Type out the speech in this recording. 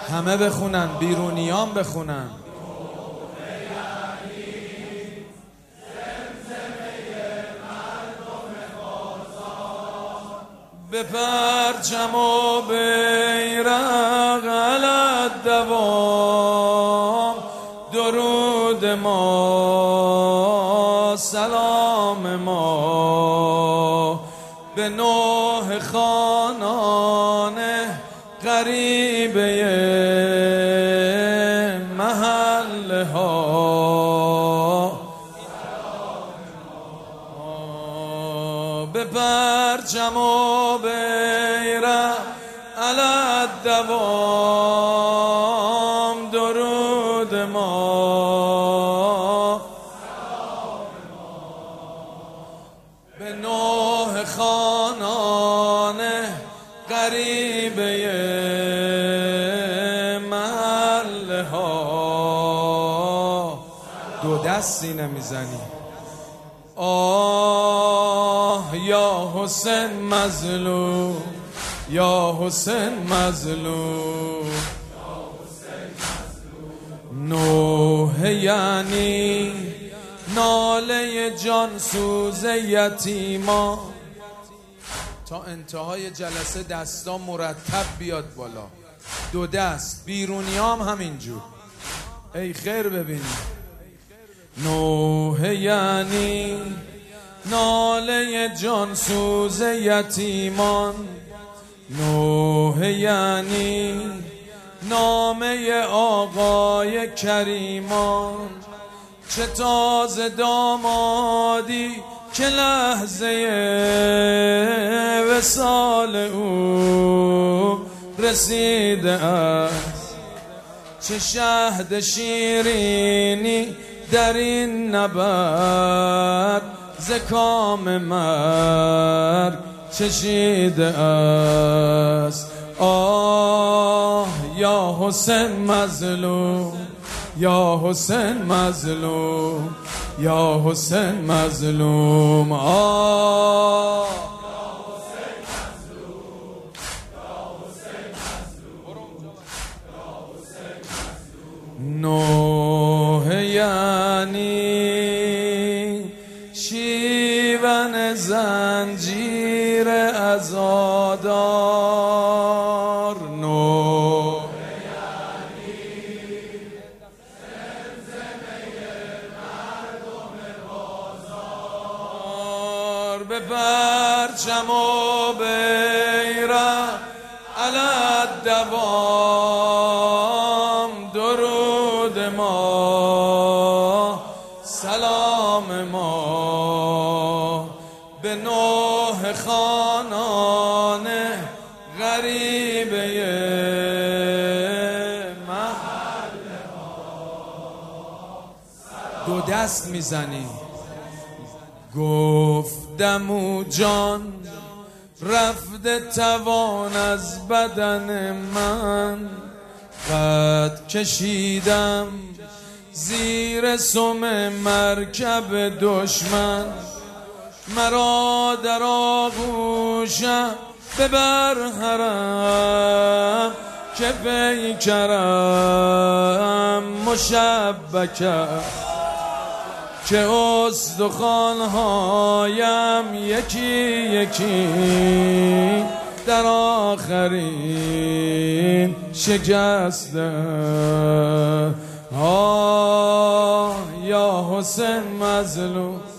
همه بخونن، بیرونیان بخونن. به پرچم و بیرق علی دوام، درود ما سلام ما به نوح خانان غریبه محله ها. به پرچم و بیرق علی دوام، درود ما به نوح خانان غریبه محله ها. دو دست سینه میزنی. آه یا حسین مظلوم، یا حسین مظلوم. نوح یعنی ناله جان سوز یتیما. تا انتهای جلسه دستا مرتب بیاد بالا، دو دست. بیرونیام همینجور. ای خیر ببینید. نوح یعنی ناله جان سوز یتیمان. نوح یعنی نامه آقای کریمان. چه تازه دامادی که لحظه وصال او رسیده است. چه شهد شیرینی در این نبرد ز کام مرگ چشیده است. آه یا حسین مظلوم، یا حسین مظلوم، یا حسین مظلوم. آه نوح یعنی شیون زنجیر عزادار. نوح یعنی زمزمه مردم بازار. به پرچم و بیرق علی دوام، درود ما سلام ما به نوح خانان غریبه محله ها. دو دست میزنی. گفتم او جان رفته توان از بدن من. قد کشیدم زیر سم مرکب دشمن. مرا در آغوشم ببر حرم که پیکرم مشبکه. که استخوان‌هایم یکی یکی در آخرین شکسته. آه یا حسین مظلوم.